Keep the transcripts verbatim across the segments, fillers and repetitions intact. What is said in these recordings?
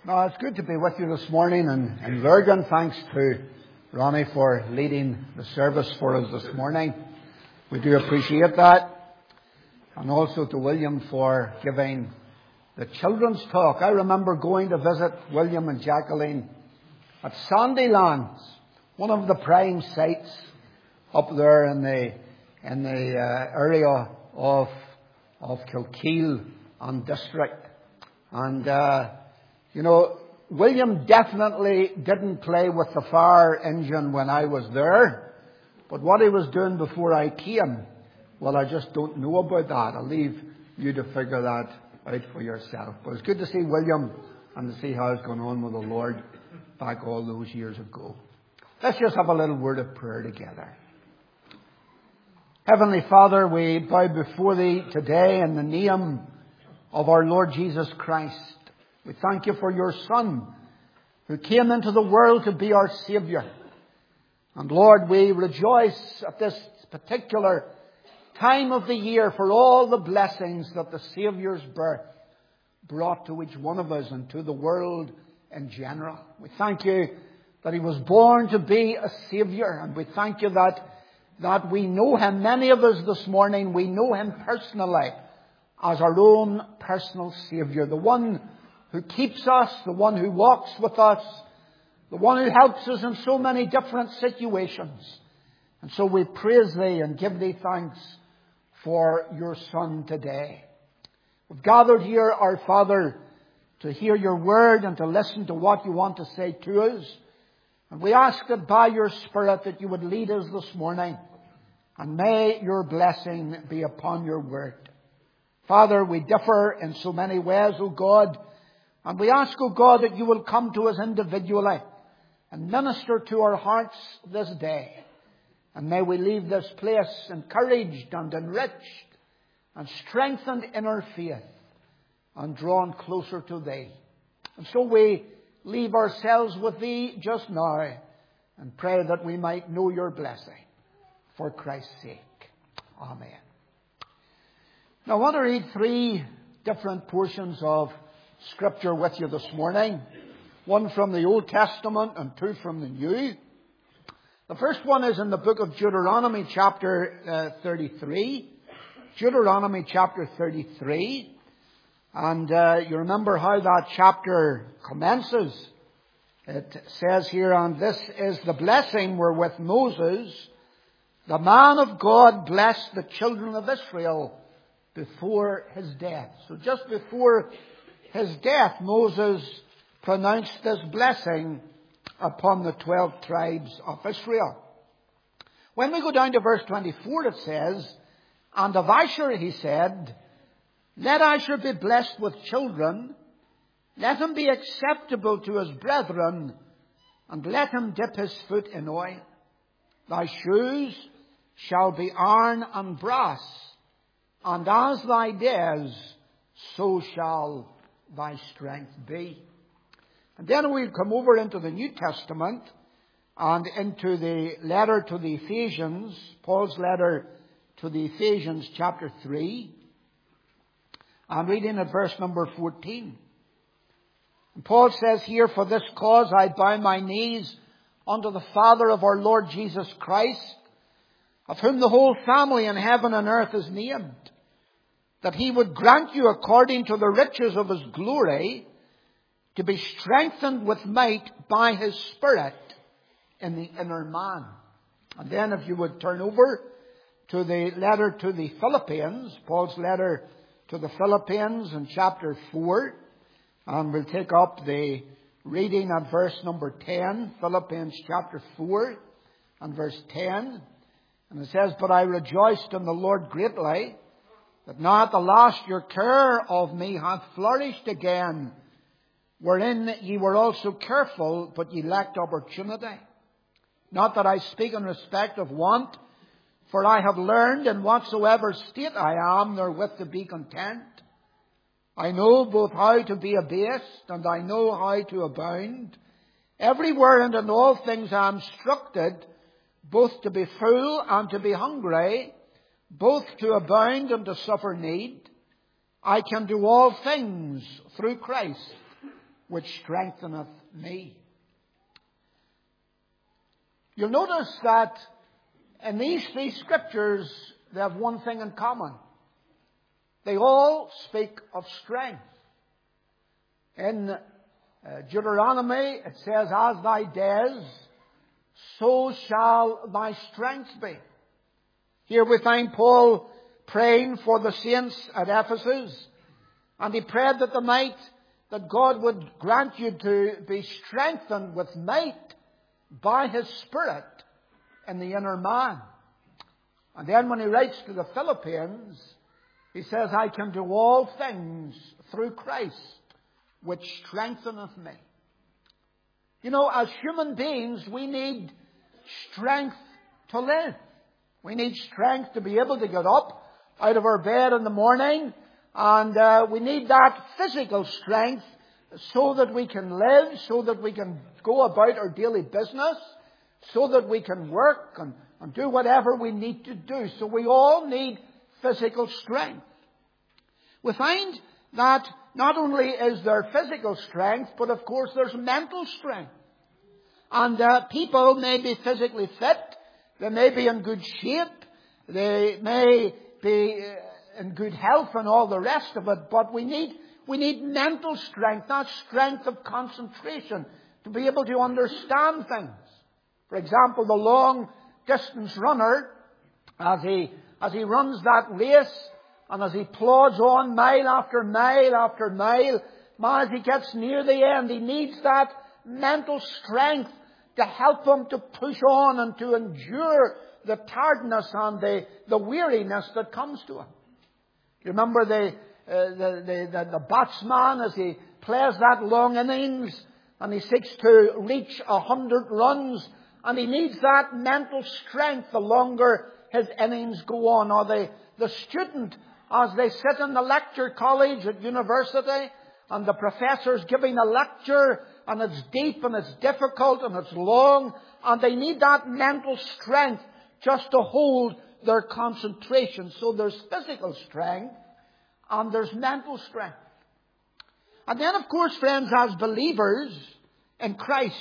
No, it's good to be with you this morning, and, and Lurgan, thanks to Ronnie for leading the service for us this morning. We do appreciate that. And also to William for giving the children's talk. I remember going to visit William and Jacqueline at Sandylands, one of the prime sites up there in the in the uh, area of of Kilkeel and district. And uh, you know, William definitely didn't play with the fire engine when I was there. But what he was doing before I came, well, I just don't know about that. I'll leave you to figure that out for yourself. But it's good to see William and to see how it's gone on with the Lord back all those years ago. Let's just have a little word of prayer together. Heavenly Father, we bow before Thee today in the name of our Lord Jesus Christ. We thank You for Your Son, who came into the world to be our Saviour. And Lord, we rejoice at this particular time of the year for all the blessings that the Saviour's birth brought to each one of us and to the world in general. We thank You that He was born to be a Saviour, and we thank You that, that we know Him. Many of us this morning, we know Him personally as our own personal Saviour, the one who keeps us, the one who walks with us, the one who helps us in so many different situations. And so we praise Thee and give Thee thanks for Your Son today. We've gathered here, our Father, to hear Your word and to listen to what You want to say to us. And we ask that by Your Spirit that You would lead us this morning. And may Your blessing be upon Your word. Father, we differ in so many ways, O God. And we ask, O God, that You will come to us individually and minister to our hearts this day. And may we leave this place encouraged and enriched and strengthened in our faith and drawn closer to Thee. And so we leave ourselves with Thee just now and pray that we might know Your blessing for Christ's sake. Amen. Now I want to read three different portions of Scripture with you this morning. One from the Old Testament and two from the New. The first one is in the book of Deuteronomy chapter uh, thirty-three. Deuteronomy chapter thirty-three. And uh, you remember how that chapter commences. It says here, and this is the blessing wherewith Moses, the man of God, blessed the children of Israel before his death. So just before his death, Moses pronounced this blessing upon the twelve tribes of Israel. When we go down to verse twenty-four, it says, and of Asher he said, let Asher be blessed with children, let him be acceptable to his brethren, and let him dip his foot in oil. Thy shoes shall be iron and brass, and as thy days, so shall thy strength be. And then we'll come over into the New Testament and into the letter to the Ephesians, Paul's letter to the Ephesians chapter three. I'm reading at verse number fourteen. And Paul says here, for this cause I bow my knees unto the Father of our Lord Jesus Christ, of whom the whole family in heaven and earth is named, that He would grant you according to the riches of His glory to be strengthened with might by His Spirit in the inner man. And then if you would turn over to the letter to the Philippians, Paul's letter to the Philippians in chapter four, and we'll take up the reading at verse number ten, Philippians chapter four and verse ten. And it says, but I rejoiced in the Lord greatly, that now at the last your care of me hath flourished again, wherein ye were also careful, but ye lacked opportunity. Not that I speak in respect of want, for I have learned in whatsoever state I am therewith to be content. I know both how to be abased, and I know how to abound. Everywhere and in all things I am instructed, both to be full and to be hungry, both to abound and to suffer need. I can do all things through Christ, which strengtheneth me. You'll notice that in these three scriptures, they have one thing in common. They all speak of strength. In uh, Deuteronomy, it says, as thy days, so shall thy strength be. Here we find Paul praying for the saints at Ephesus. And he prayed that the might, that God would grant you to be strengthened with might by His Spirit in the inner man. And then when he writes to the Philippians, he says, I can do all things through Christ, which strengtheneth me. You know, as human beings, we need strength to live. We need strength to be able to get up out of our bed in the morning. And uh, we need that physical strength so that we can live, so that we can go about our daily business, so that we can work and, and do whatever we need to do. So we all need physical strength. We find that not only is there physical strength, but of course there's mental strength. And uh, people may be physically fit, they may be in good shape, they may be in good health and all the rest of it, but we need we need mental strength, that strength of concentration, to be able to understand things. For example, the long distance runner, as he as he runs that race, and as he plods on mile after mile after mile, as he gets near the end, he needs that mental strength to help him to push on and to endure the tiredness and the, the weariness that comes to him. You remember the, uh, the, the, the, the batsman as he plays that long innings and he seeks to reach a hundred runs, and he needs that mental strength the longer his innings go on. Or the, the student, as they sit in the lecture college at university, and the professor's giving a lecture, and it's deep and it's difficult and it's long, and they need that mental strength just to hold their concentration. So there's physical strength and there's mental strength. And then, of course, friends, as believers in Christ,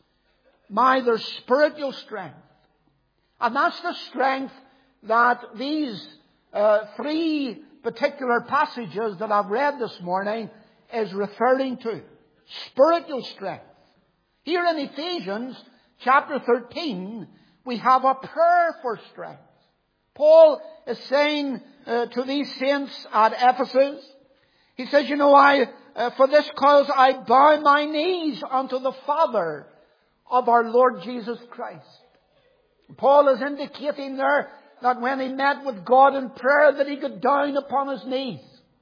my, there's spiritual strength. And that's the strength that these uh, three particular passages that I've read this morning is referring to. Spiritual strength. Here in Ephesians chapter thirteen, we have a prayer for strength. Paul is saying uh, to these saints at Ephesus, he says, you know, I, uh, for this cause I bow my knees unto the Father of our Lord Jesus Christ. Paul is indicating there that when he met with God in prayer, that he got down upon his knees.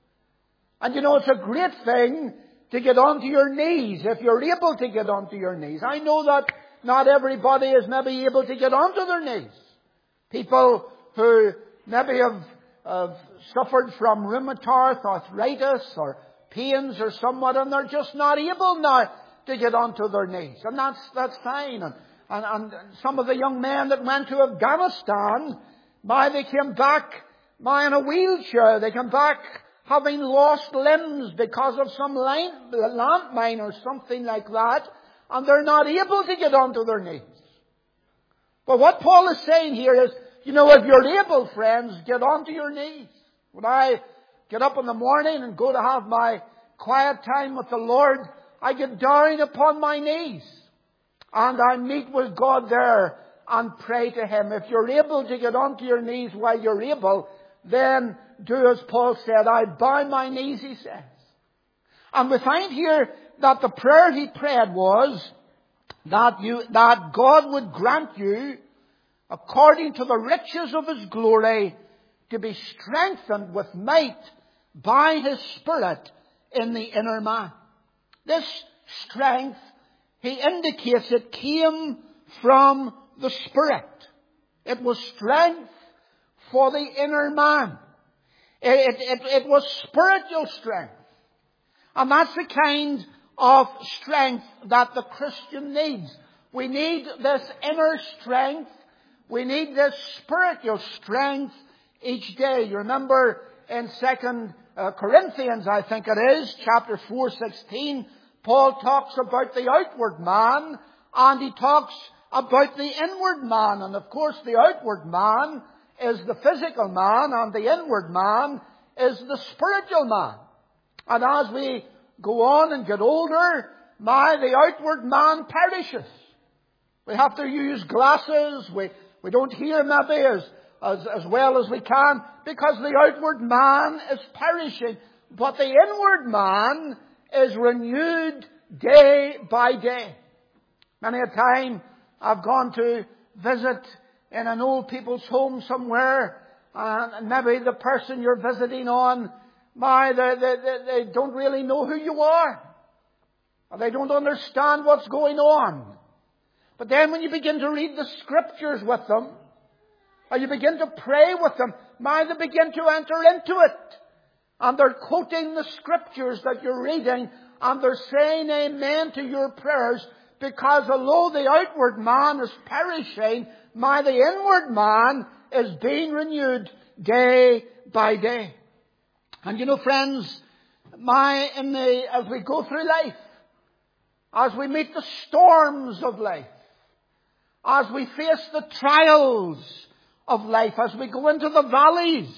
And you know, it's a great thing to get onto your knees, if you're able to get onto your knees. I know that not everybody is maybe able to get onto their knees. People who maybe have, have suffered from rheumatoid arthritis or pains or somewhat, and they're just not able now to get onto their knees. And that's, that's fine. And, and, and some of the young men that went to Afghanistan, my, they came back, my, in a wheelchair. They came back having lost limbs because of some landmine or something like that, and they're not able to get onto their knees. But what Paul is saying here is, you know, if you're able, friends, get onto your knees. When I get up in the morning and go to have my quiet time with the Lord, I get down upon my knees and I meet with God there and pray to Him. If you're able to get onto your knees while you're able, then do as Paul said, I bow my knees, he says. And we find here that the prayer he prayed was that you, that God would grant you, according to the riches of His glory, to be strengthened with might by His Spirit in the inner man. This strength, he indicates, it came from the Spirit. It was strength for the inner man. It, it, it was spiritual strength. And that's the kind of strength that the Christian needs. We need this inner strength. We need this spiritual strength each day. You remember in Second Corinthians, I think it is, chapter four, sixteen, Paul talks about the outward man, and he talks about the inward man. And of course the outward man is the physical man, and the inward man is the spiritual man. And as we go on and get older, my, the outward man perishes. We have to use glasses. We, we don't hear maybe as, as, as well as we can, because the outward man is perishing. But the inward man is renewed day by day. Many a time I've gone to visit in an old people's home somewhere, and maybe the person you're visiting on, my, they, they, they don't really know who you are. Or they don't understand what's going on. But then when you begin to read the Scriptures with them, or you begin to pray with them, my, they begin to enter into it. And they're quoting the Scriptures that you're reading, and they're saying amen to your prayers, because although the outward man is perishing, my, the inward man is being renewed day by day. And you know, friends, my, in the, as we go through life, as we meet the storms of life, as we face the trials of life, as we go into the valleys,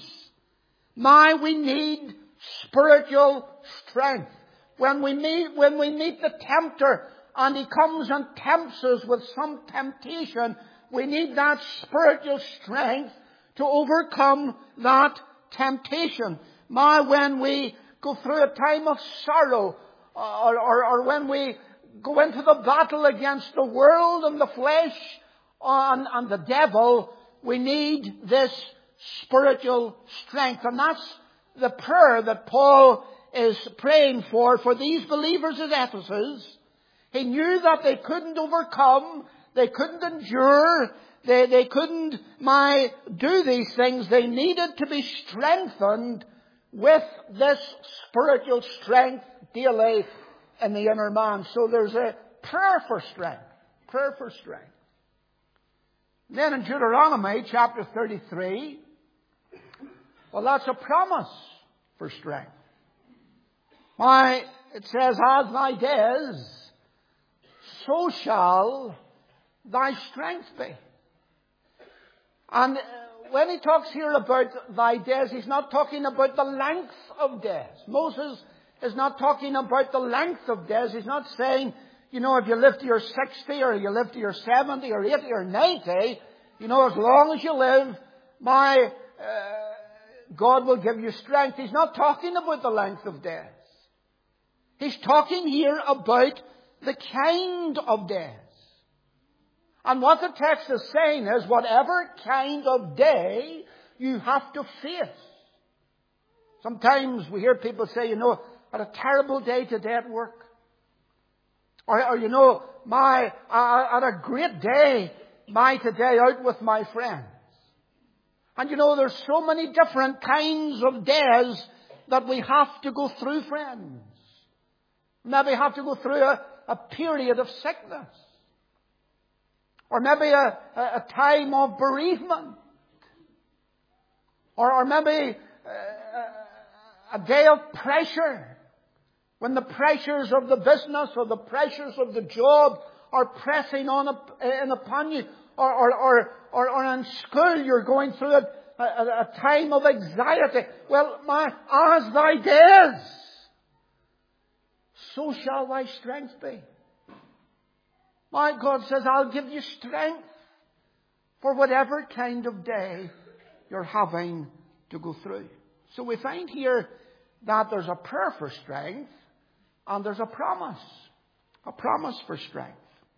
my, we need spiritual strength. When we meet, when we meet the tempter and he comes and tempts us with some temptation, we need that spiritual strength to overcome that temptation. My, when we go through a time of sorrow, or, or, or when we go into the battle against the world and the flesh and, and the devil, we need this spiritual strength. And that's the prayer that Paul is praying for, for these believers at Ephesus. He knew that they couldn't overcome, they couldn't endure, they, they couldn't my, do these things. They needed to be strengthened with this spiritual strength daily in the inner man. So there's a prayer for strength. Prayer for strength. Then in Deuteronomy chapter thirty-three, well, that's a promise for strength. Why, it says, as thy days, so shall thy strength be. And when he talks here about thy days, he's not talking about the length of days. Moses is not talking about the length of days. He's not saying, you know, if you live to your sixty or you live to your seventy or eighty or ninety, you know, as long as you live, my uh, God will give you strength. He's not talking about the length of days. He's talking here about the kind of days. And what the text is saying is, whatever kind of day you have to face. Sometimes we hear people say, you know, I had a terrible day today at work. Or, or you know, my, I had a great day, my today out with my friends. And you know, there's so many different kinds of days that we have to go through, friends. Maybe have to go through a, a period of sickness. Or maybe a, a, a time of bereavement. Or, or maybe a, a day of pressure. When the pressures of the business or the pressures of the job are pressing on up, in upon you. Or, or, or, or, or in school you're going through a, a, a time of anxiety. Well, my, as thy days, so shall thy strength be. My God says, I'll give you strength for whatever kind of day you're having to go through. So we find here that there's a prayer for strength and there's a promise. A promise for strength.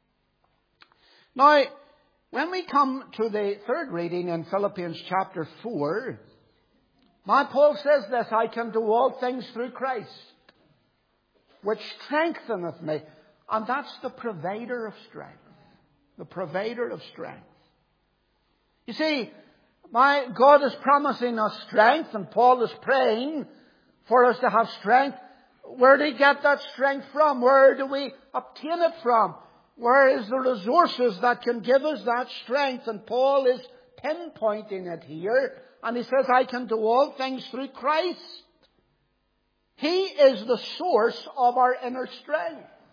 Now, when we come to the third reading in Philippians chapter four, my Paul says this, I can do all things through Christ, which strengtheneth me. And that's the provider of strength. The provider of strength. You see, my God is promising us strength, and Paul is praying for us to have strength. Where do we get that strength from? Where do we obtain it from? Where is the resources that can give us that strength? And Paul is pinpointing it here. And he says, I can do all things through Christ. He is the source of our inner strength.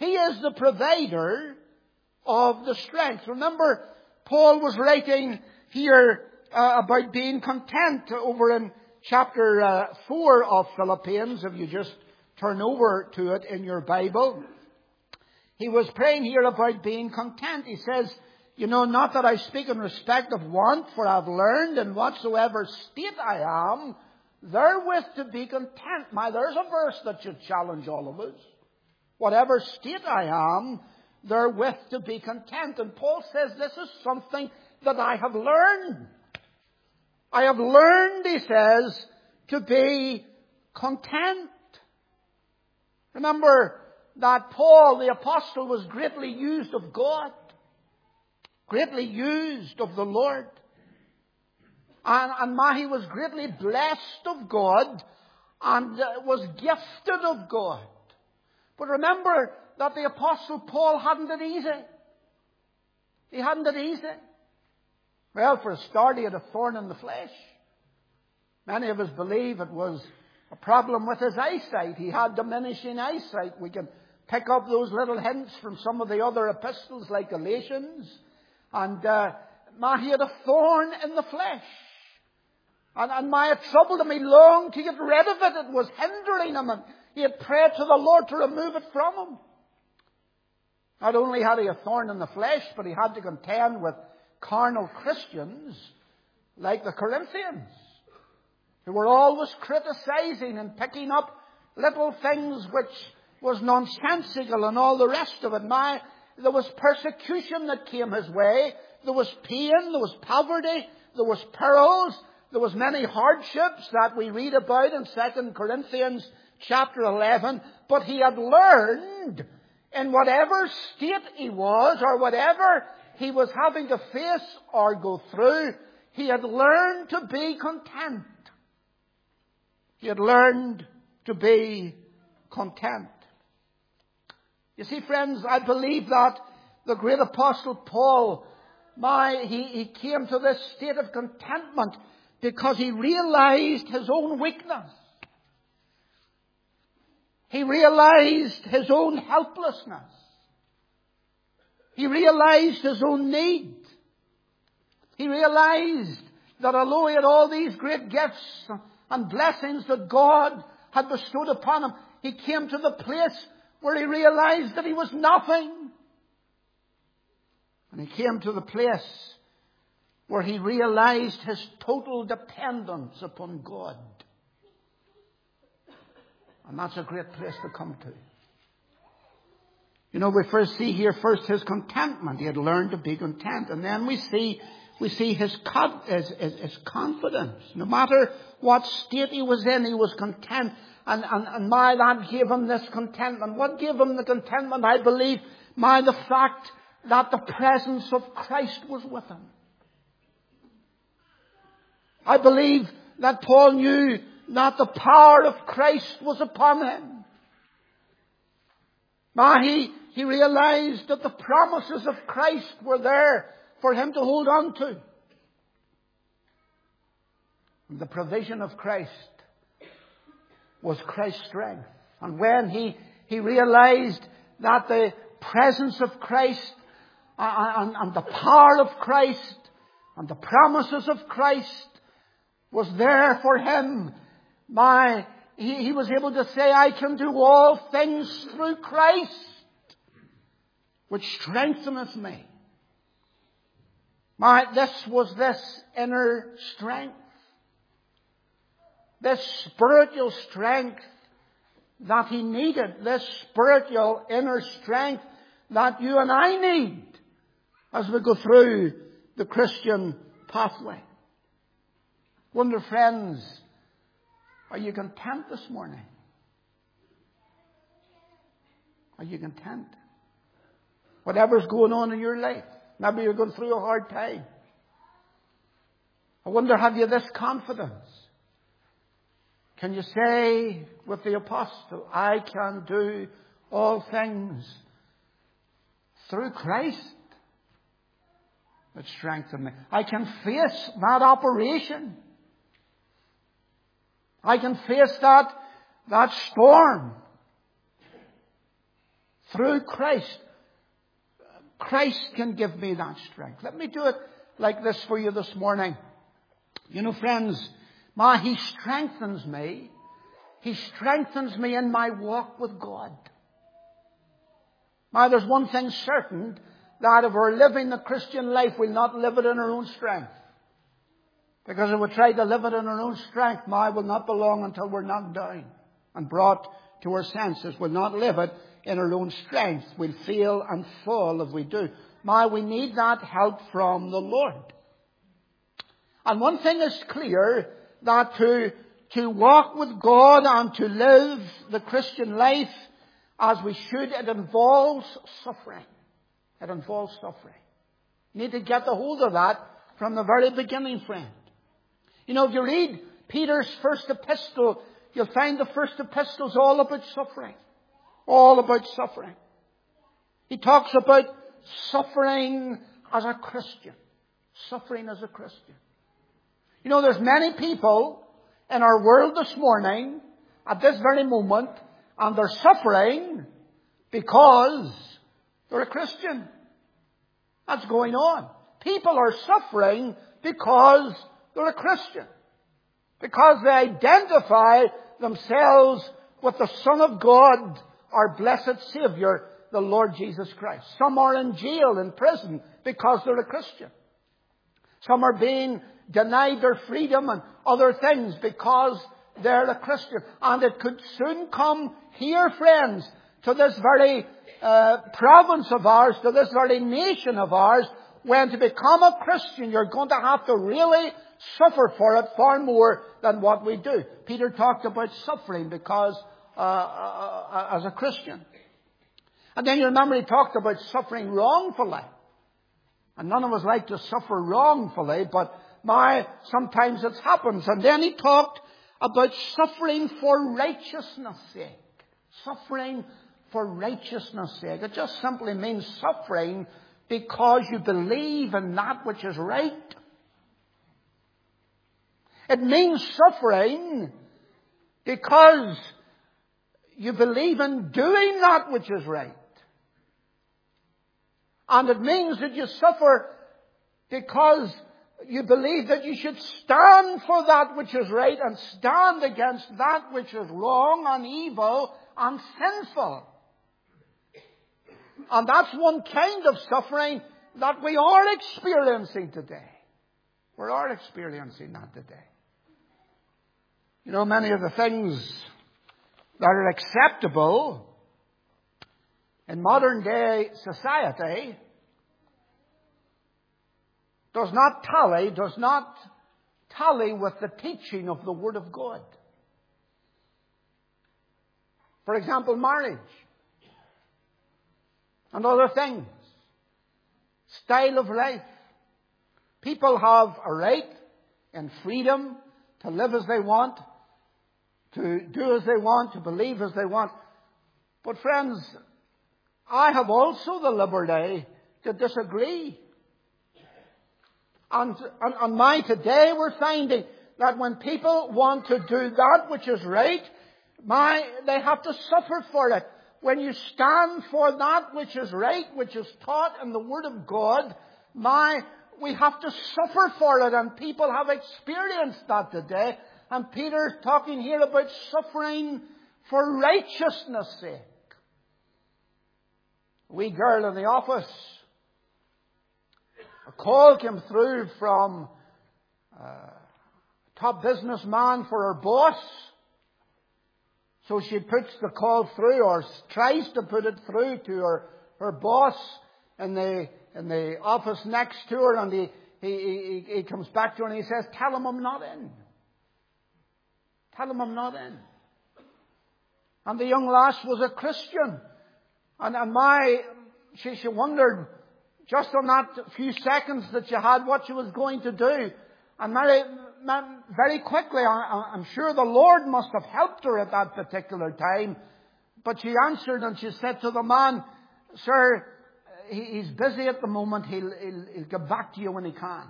He is the provider of the strength. Remember, Paul was writing here uh, about being content over in chapter uh, four of Philippians, if you just turn over to it in your Bible. He was praying here about being content. He says, you know, not that I speak in respect of want, for I've learned in whatsoever state I am, therewith to be content. My, there's a verse that should challenge all of us. Whatever state I am, therewith to be content. And Paul says this is something that I have learned. I have learned, he says, to be content. Remember that Paul, the apostle, was greatly used of God. Greatly used of the Lord. And, and my, he was greatly blessed of God and uh, was gifted of God. But remember that the Apostle Paul hadn't it easy. He hadn't it easy. Well, for a start, he had a thorn in the flesh. Many of us believe it was a problem with his eyesight. He had diminishing eyesight. We can pick up those little hints from some of the other epistles like Galatians. And uh, my, he had a thorn in the flesh. And, and my, it troubled him. He longed to get rid of it. It was hindering him. And he had prayed to the Lord to remove it from him. Not only had he a thorn in the flesh, but he had to contend with carnal Christians like the Corinthians, who were always criticizing and picking up little things which was nonsensical and all the rest of it. My, there was persecution that came his way. There was pain. There was poverty. There was perils. There was many hardships that we read about in Second Corinthians chapter eleven. But he had learned, in whatever state he was or whatever he was having to face or go through, he had learned to be content. He had learned to be content. You see, friends, I believe that the great apostle Paul, my, he, he came to this state of contentment because he realized his own weakness. He realized his own helplessness. He realized his own need. He realized that although he had all these great gifts and blessings that God had bestowed upon him, he came to the place where he realized that he was nothing. And he came to the place where he realized his total dependence upon God. And that's a great place to come to. You know, we first see here first his contentment. He had learned to be content. And then we see we see his, his, his, his confidence. No matter what state he was in, he was content. And, and, and my, that gave him this contentment. What gave him the contentment? I believe, my, the fact that the presence of Christ was with him. I believe that Paul knew that the power of Christ was upon him. My, he, he realized that the promises of Christ were there for him to hold on to. And the provision of Christ was Christ's strength. And when he, he realized that the presence of Christ and, and the power of Christ and the promises of Christ was there for him, my, he, he was able to say, I can do all things through Christ, which strengtheneth me. My, this was this inner strength. This spiritual strength that he needed. This spiritual inner strength that you and I need as we go through the Christian pathway. Wonder, friends, are you content this morning? Are you content? Whatever's going on in your life. Maybe you're going through a hard time. I wonder, have you this confidence? Can you say with the apostle, I can do all things through Christ that strengthens me. I can face that operation. I can face that, that storm Through Christ, Christ can give me that strength. Let me do it like this for you this morning. You know, friends, my, He strengthens me. He strengthens me in my walk with God. Now, there's one thing certain, that if we're living the Christian life, we'll not live it in our own strength. Because if we try to live it in our own strength, my, will not be long until we're knocked down and brought to our senses. We'll not live it in our own strength. We'll fail and fall if we do. My, we need that help from the Lord. And one thing is clear, that to, to walk with God and to live the Christian life as we should, it involves suffering. It involves suffering. You need to get the hold of that from the very beginning, friend. You know, if you read Peter's first epistle, you'll find the first epistle is all about suffering. All about suffering. He talks about suffering as a Christian. Suffering as a Christian. You know, there's many people in our world this morning, at this very moment, and they're suffering because they're a Christian. That's going on. People are suffering because they're a Christian. Because they identify themselves with the Son of God, our blessed Savior, the Lord Jesus Christ. Some are in jail, in prison, because they're a Christian. Some are being denied their freedom and other things because they're a Christian. And it could soon come here, friends, to this very uh, province of ours, to this very nation of ours, when to become a Christian, you're going to have to really suffer for it far more than what we do. Peter talked about suffering because uh, uh, as a Christian. And then you remember he talked about suffering wrongfully. And none of us like to suffer wrongfully, but my, sometimes it happens. And then he talked about suffering for righteousness' sake. Suffering for righteousness' sake. It just simply means suffering because you believe in that which is right. It means suffering because you believe in doing that which is right. And it means that you suffer because you believe that you should stand for that which is right and stand against that which is wrong and evil and sinful. And that's one kind of suffering that we are experiencing today. We are experiencing that today. You know, many of the things that are acceptable in modern day society does not tally, does not tally with the teaching of the Word of God. For example, marriage and other things. Style of life. People have a right and freedom to live as they want, to do as they want, to believe as they want. But friends, I have also the liberty to disagree. And, and, and my today we're finding that when people want to do that which is right, my, they have to suffer for it. When you stand for that which is right, which is taught in the Word of God, my, we have to suffer for it. And people have experienced that today. And Peter's talking here about suffering for righteousness' sake. A wee girl in the office, a call came through from a top businessman for her boss. So she puts the call through, or tries to put it through to her, her boss in the, in the office next to her. And he, he, he, he comes back to her and he says, "Tell him I'm not in. Tell him I'm not in." And the young lass was a Christian. And, and my, she, she wondered, just on that few seconds that she had, what she was going to do. And very, very quickly, I'm sure the Lord must have helped her at that particular time. But she answered and she said to the man, "Sir, he's busy at the moment. He'll, he'll, he'll get back to you when he can."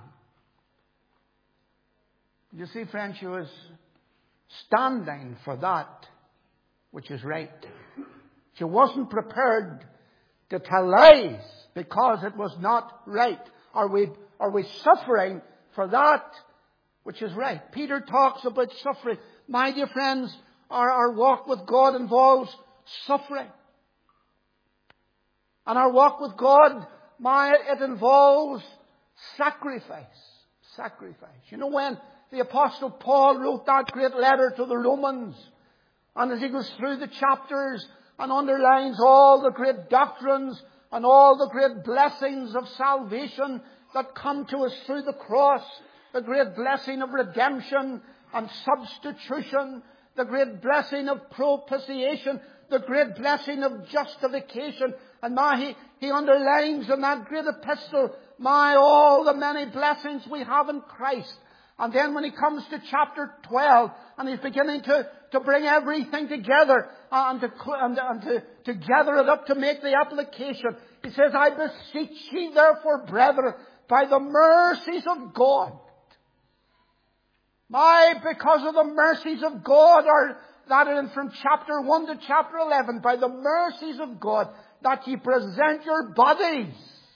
You see, friend, she was standing for that which is right. She wasn't prepared to tell lies because it was not right. Are we, are we suffering for that which is right? Peter talks about suffering. My dear friends, our, our walk with God involves suffering. And our walk with God, my, it involves sacrifice. Sacrifice. You know, when the Apostle Paul wrote that great letter to the Romans, and as he goes through the chapters and underlines all the great doctrines and all the great blessings of salvation that come to us through the cross, the great blessing of redemption and substitution, the great blessing of propitiation, the great blessing of justification. And my, he, he underlines in that great epistle, my, all the many blessings we have in Christ. And then when he comes to chapter twelve, and he's beginning to, to bring everything together, and, to, and, and to, to gather it up to make the application, he says, I beseech ye therefore, brethren, by the mercies of God. My, because of the mercies of God, are that in from chapter one to chapter eleven, by the mercies of God, that ye present your bodies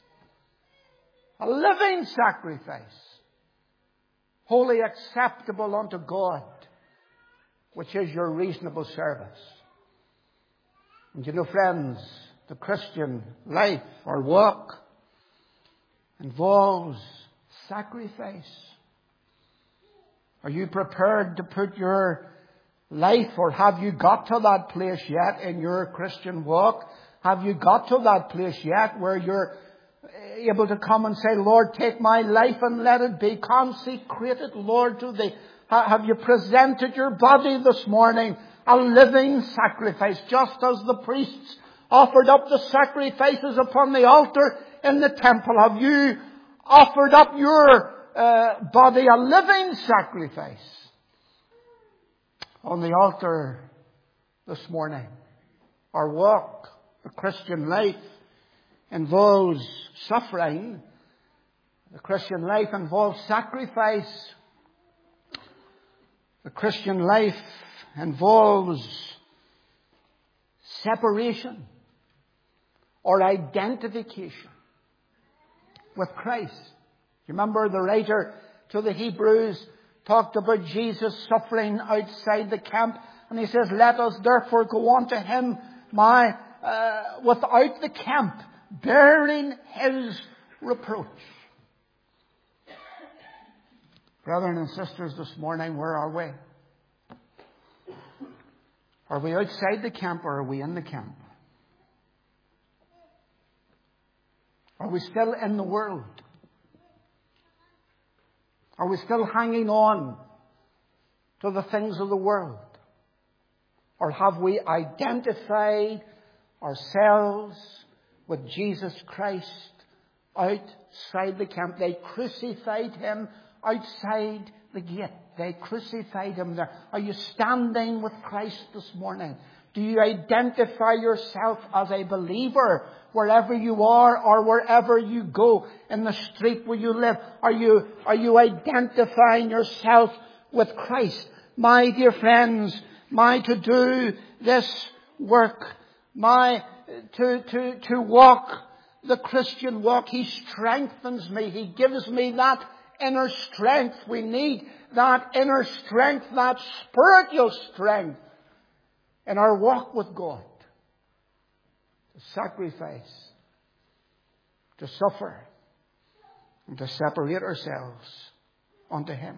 a living sacrifice, wholly acceptable unto God, which is your reasonable service. And you know, friends, the Christian life or walk involves sacrifice. Are you prepared to put your life, or have you got to that place yet in your Christian walk? Have you got to that place yet where you're able to come and say, Lord, take my life and let it be consecrated, Lord, to Thee? Have you presented your body this morning a living sacrifice, just as the priests offered up the sacrifices upon the altar in the temple? Have you offered up your uh, body a living sacrifice on the altar this morning? Our walk, the Christian life, involves suffering. The Christian life involves sacrifice. The Christian life involves separation or identification with Christ. You remember the writer to the Hebrews talked about Jesus suffering outside the camp, and he says, let us therefore go on to Him, my, uh, without the camp, bearing His reproach. Brethren and sisters, this morning, where are we? Are we outside the camp, or are we in the camp? Are we still in the world? Are we still hanging on to the things of the world? Or have we identified ourselves with Jesus Christ outside the camp? They crucified Him outside the gate. They crucified Him there. Are you standing with Christ this morning? Do you identify yourself as a believer wherever you are or wherever you go, in the street where you live? Are you, are you identifying yourself with Christ? My dear friends, my to do this work, my to, to, to walk the Christian walk, He strengthens me. He gives me that inner strength. We need that inner strength, that spiritual strength in our walk with God. To sacrifice, to suffer, and to separate ourselves unto Him.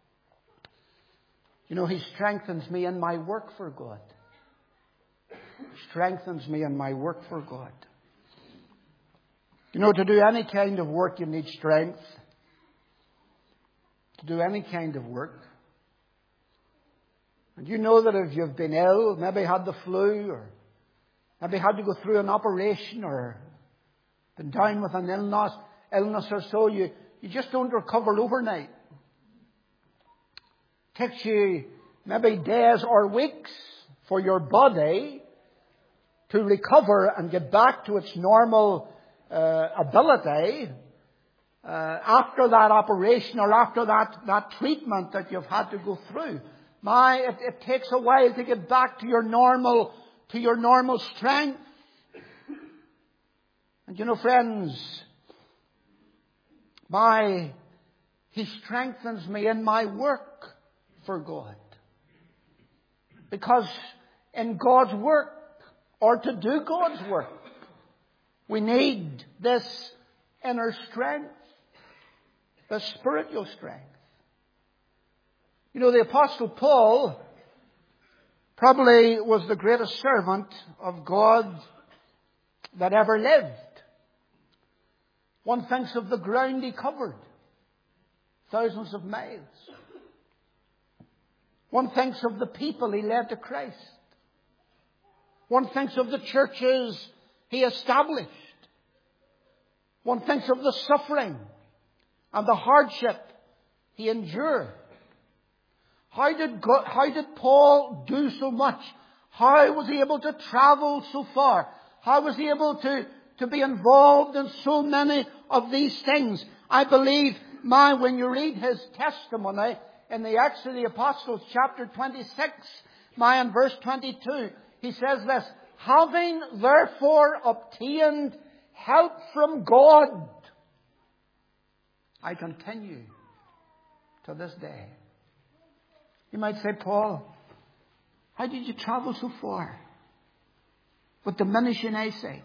You know, He strengthens me in my work for God. Strengthens me in my work for God. You know, to do any kind of work, you need strength. To do any kind of work. And you know that if you've been ill, maybe had the flu, or maybe had to go through an operation, or been down with an illness, illness or so, you, you just don't recover overnight. It takes you maybe days or weeks for your body to recover and get back to its normal uh, ability uh, after that operation or after that, that treatment that you've had to go through. My, it, it takes a while to get back to your normal to your normal strength. And you know, friends, my, He strengthens me in my work for God. Because in God's work, or to do God's work, we need this inner strength, the spiritual strength. You know, the Apostle Paul probably was the greatest servant of God that ever lived. One thinks of the ground he covered, thousands of miles. One thinks of the people he led to Christ. One thinks of the churches he established. One thinks of the suffering and the hardship he endured. How did God, how did Paul do so much? How was he able to travel so far? How was he able to, to be involved in so many of these things? I believe, my, when you read his testimony in the Acts of the Apostles, chapter twenty-six, my, in verse twenty-two, he says this: having therefore obtained help from God, I continue to this day. You might say, Paul, how did you travel so far with diminishing eyesight?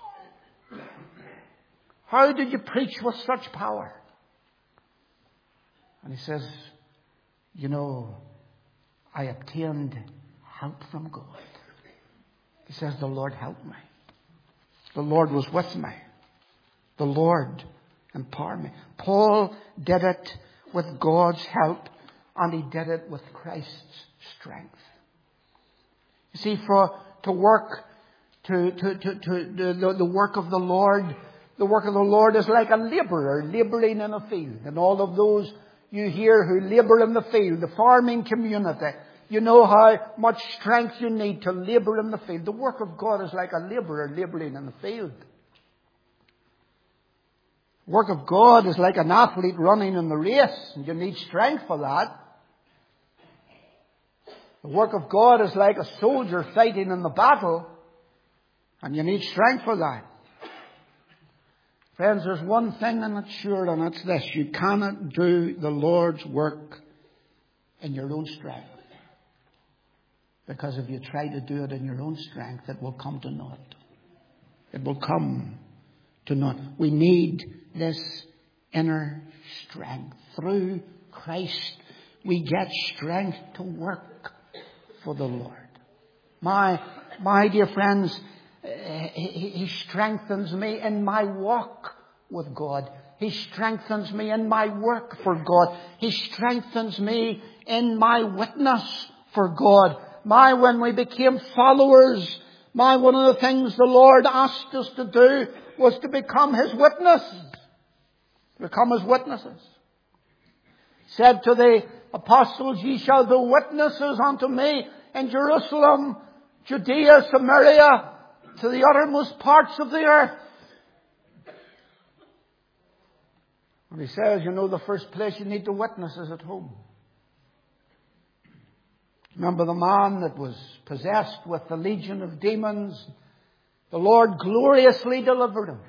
How did you preach with such power? And he says, you know, I obtained help from God. He says, the Lord helped me. The Lord was with me. The Lord empowered me. Paul did it with God's help, and he did it with Christ's strength. You see, for to work, to, to, to, to the, the work of the Lord, the work of the Lord is like a labourer labouring in a field. And all of those you hear who labour in the field, the farming community, you know how much strength you need to labour in the field. The work of God is like a labourer labouring in the field. The work of God is like an athlete running in the race, and you need strength for that. The work of God is like a soldier fighting in the battle, and you need strength for that. Friends, there's one thing and it's sure, and it's this: you cannot do the Lord's work in your own strength. Because if you try to do it in your own strength, it will come to naught. It will come to naught. We need this inner strength. Through Christ, we get strength to work for the Lord. My, my dear friends, He, he strengthens me in my walk with God. He strengthens me in my work for God. He strengthens me in my witness for God. My, when we became followers, my, one of the things the Lord asked us to do was to become His witnesses. Become His witnesses. He said to the apostles, ye shall be witnesses unto me in Jerusalem, Judea, Samaria, to the uttermost parts of the earth. And he says, you know, the first place you need to witness is at home. Remember the man that was possessed with the legion of demons? The Lord gloriously delivered him.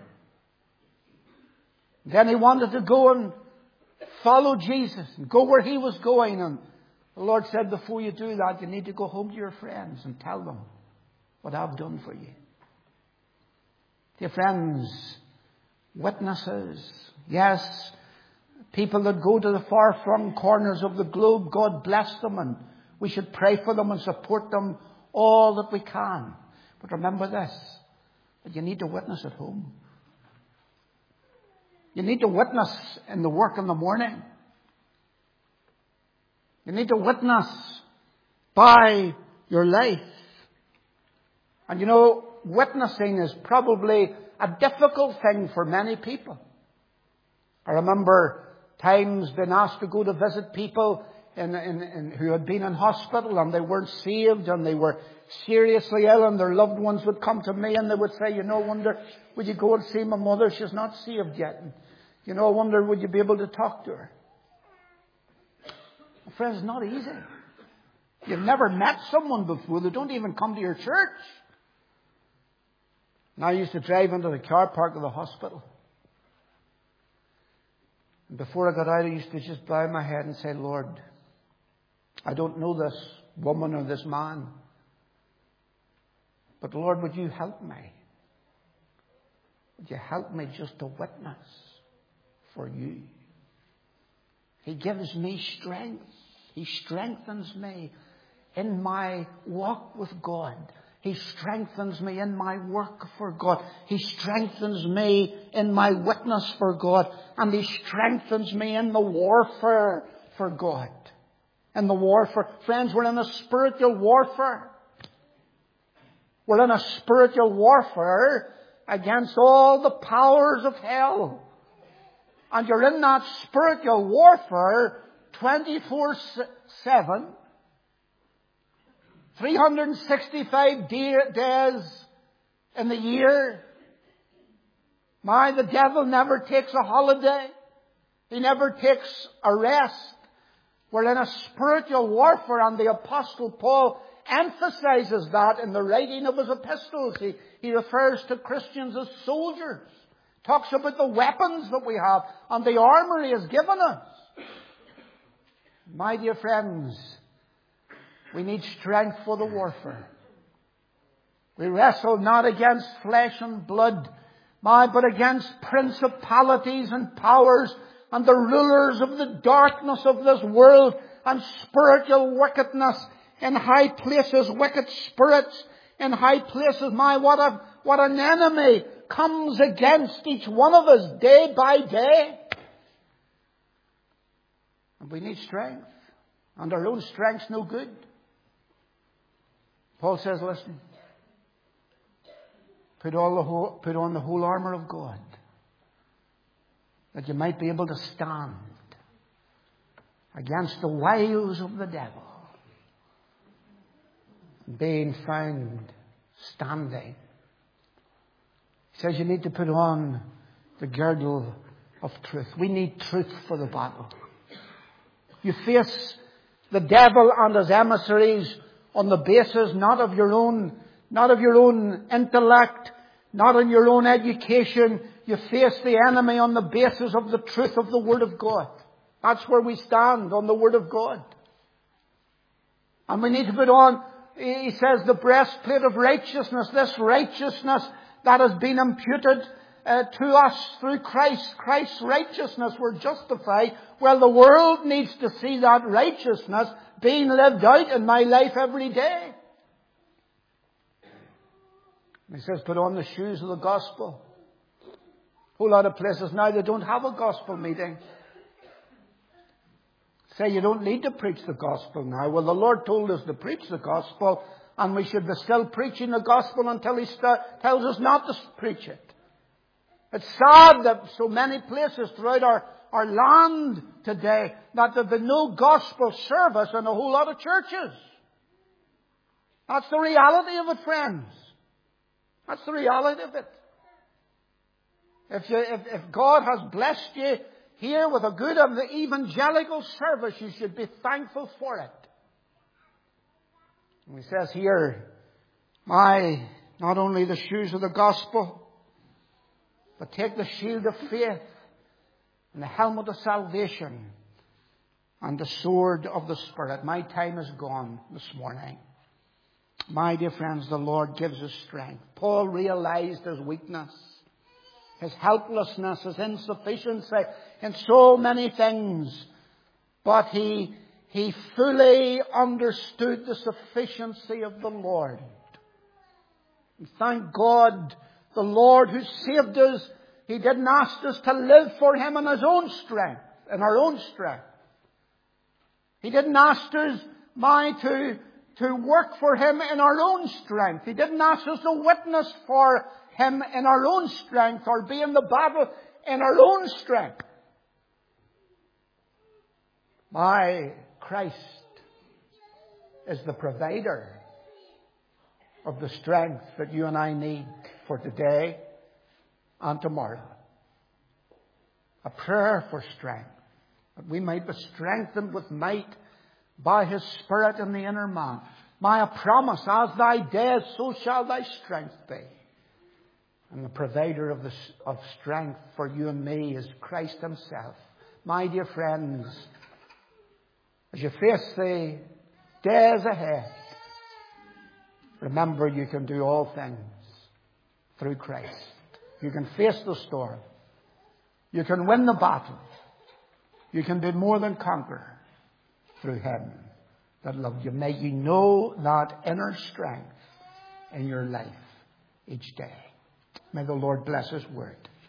Then he wanted to go and follow Jesus and go where He was going. And the Lord said, before you do that, you need to go home to your friends and tell them what I've done for you. Dear friends, witnesses, yes, people that go to the far-flung corners of the globe, God bless them, and we should pray for them and support them all that we can. But remember this, that you need to witness at home. You need to witness in the work in the morning. You need to witness by your life. And you know, witnessing is probably a difficult thing for many people. I remember times being asked to go to visit people in, in, in, who had been in hospital and they weren't saved and they were seriously ill, and their loved ones would come to me and they would say, you know, I wonder, would you go and see my mother? She's not saved yet. And, you know, I wonder, would you be able to talk to her? Friends, it's not easy. You've never met someone before. They don't even come to your church. And I used to drive into the car park of the hospital. And before I got out, I used to just bow my head and say, Lord, I don't know this woman or this man. But Lord, would you help me? Would you help me just to witness for you? He gives me strength. He strengthens me in my walk with God. He strengthens me in my work for God. He strengthens me in my witness for God. And He strengthens me in the warfare for God. In the warfare. Friends, we're in a spiritual warfare. We're in a spiritual warfare against all the powers of hell. And you're in that spiritual warfare twenty-four seven. three hundred sixty-five days in the year. My, the devil never takes a holiday. He never takes a rest. We're in a spiritual warfare, and the Apostle Paul emphasizes that in the writing of his epistles. He, he refers to Christians as soldiers. Talks about the weapons that we have and the armor He has given us. My dear friends, we need strength for the warfare. We wrestle not against flesh and blood, my, but against principalities and powers and the rulers of the darkness of this world and spiritual wickedness in high places, wicked spirits in high places. My, what a, what an enemy comes against each one of us day by day. And we need strength. And our own strength's no good. Paul says, listen, put, all the whole, put on the whole armor of God, that you might be able to stand against the wiles of the devil, being found standing. He says you need to put on the girdle of truth. We need truth for the battle. You face the devil and his emissaries on the basis not of your own, not of your own intellect, not on your own education. You face the enemy on the basis of the truth of the Word of God. That's where we stand, on the Word of God. And we need to put on, he says, the breastplate of righteousness, this righteousness that has been imputed uh, to us through Christ. Christ's righteousness, we're justified. Well, the world needs to see that righteousness being lived out in my life every day. He says, put on the shoes of the gospel. A whole lot of places now they don't have a gospel meeting. Say you don't need to preach the gospel now. Well, the Lord told us to preach the gospel, and we should be still preaching the gospel until He st- tells us not to preach it. It's sad that so many places throughout our, our land today that there's been no gospel service in a whole lot of churches. That's the reality of it, friends. That's the reality of it. If, you, if, if God has blessed you here with a good of the evangelical service, you should be thankful for it. And he says here, my, not only the shoes of the gospel, but take the shield of faith and the helmet of salvation and the sword of the Spirit. My time is gone this morning. My dear friends, the Lord gives us strength. Paul realized his weakness, his helplessness, his insufficiency in so many things. But he, he fully understood the sufficiency of the Lord. And thank God, the Lord who saved us, He didn't ask us to live for Him in His own strength, in our own strength. He didn't ask us, my, to, to work for Him in our own strength. He didn't ask us to witness for Him in our own strength or be in the battle in our own strength. My Christ is the provider of the strength that you and I need for today and tomorrow. A prayer for strength, that we might be strengthened with might by His Spirit in the inner man. My, a promise, as thy days, so shall thy strength be. And the provider of, the, of strength for you and me is Christ himself. My dear friends, as you face the days ahead, remember you can do all things through Christ. You can face the storm. You can win the battle. You can be more than conqueror through Him that loved you. May you know that inner strength in your life each day. May the Lord bless His word.